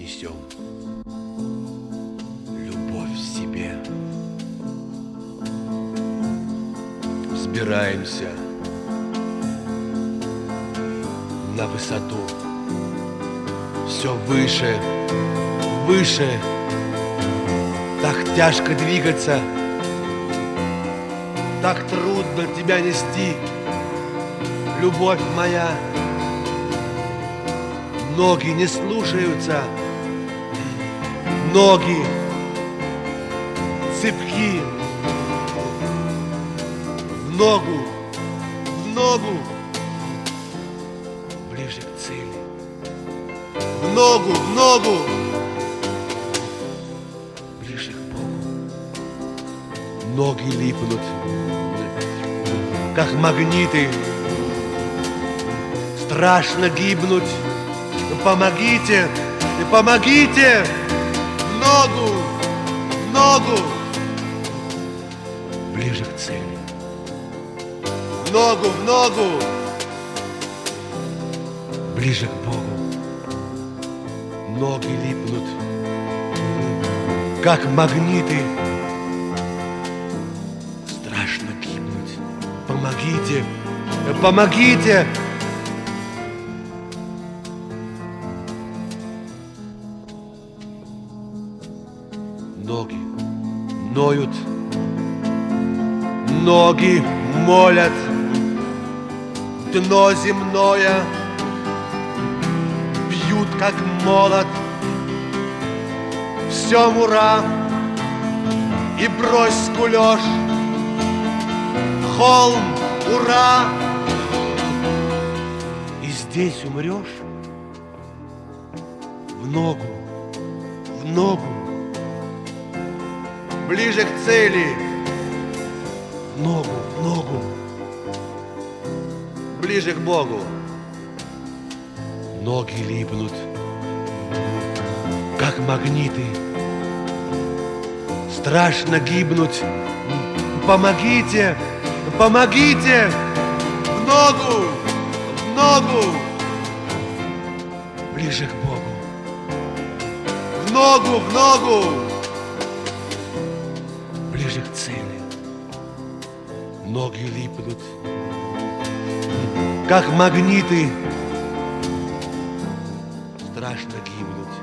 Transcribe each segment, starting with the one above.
несем любовь в себе. Взбираемся на высоту, все выше, выше. Так тяжко двигаться, так трудно тебя нести, любовь моя. Ноги не слушаются, ноги цепки. В ногу, ближе к цели. В ногу, ближе к Богу. Ноги липнут, как магниты. Страшно гибнуть. Помогите, помогите! В ногу, ближе к цели. В ногу, ближе к Богу. Ноги липнут, как магниты. Страшно гибнуть. Помогите, помогите! Ноги ноют, ноги молят, дно земное бьют, как молот. Всем ура, и брось кулеш, холм, ура, и здесь умрешь. В ногу, ближе к цели. В ногу, ближе к Богу. Ноги липнут, как магниты. Страшно гибнуть. Помогите, помогите! В ногу, ближе к Богу. В ногу, ближе к цели. Ноги липнут, как магниты. Страшно гибнуть.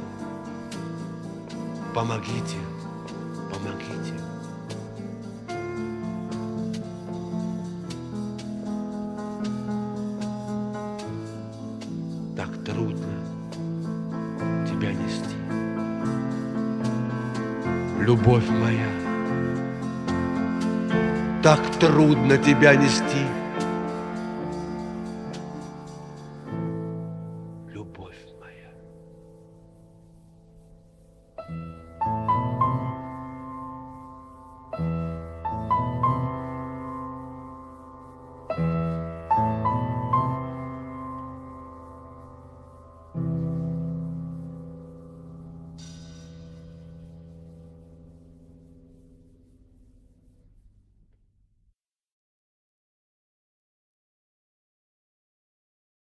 Помогите, помогите. Так трудно тебя нести, любовь моя. Так трудно тебя нести,